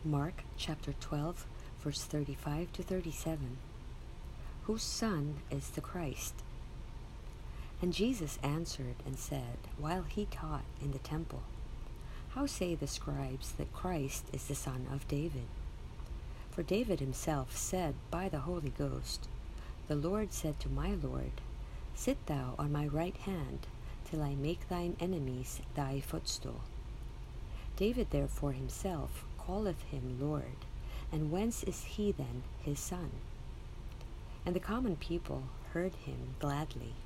Mark chapter 12, verse 35 to 37. Whose son is the Christ? And Jesus answered and said, while he taught in the temple, How say the scribes that Christ is the son of David? For David himself said by the Holy Ghost, The Lord said to my Lord, Sit thou on my right hand, till I make thine enemies thy footstool. David therefore himself calleth him Lord, and whence is he then his son? And the common people heard him gladly.